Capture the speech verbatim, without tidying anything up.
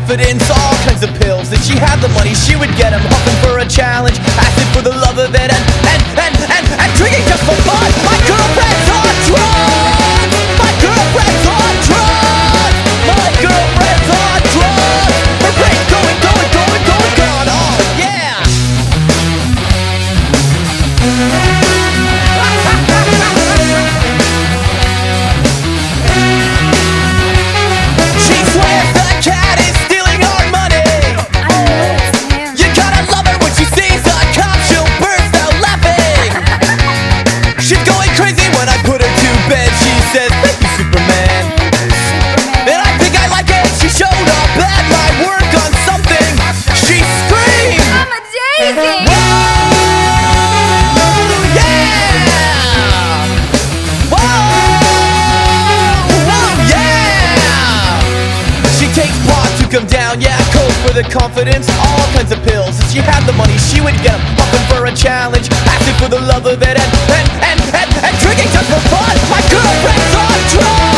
confidence, all kinds of pills. If she had the money, she would get him, hoping for a challenge, asking for the love of it, and, and, and, and, and drinking just for fun. My girlfriend's on drugs! My girlfriend's on drugs! My girlfriend's on drugs! Her brain's going, going, going, going, gone, oh yeah! She swears the cat is stealing our money. You gotta love her when she sees a cop, she'll burst out laughing. She's going crazy when I put her to bed. She says, thank you, Superman. And I think I like it. She showed up at my work on something. She screamed, I'm a daisy! whoa, yeah! Whoa, whoa, yeah! She takes pot to come down, yeah, coke for the confidence, all kinds of pills. If she had the money, she would get them, hoping for a challenge, asking for the love of it, and, and, and, and, and drinking just for fun. My girlfriend's on drugs!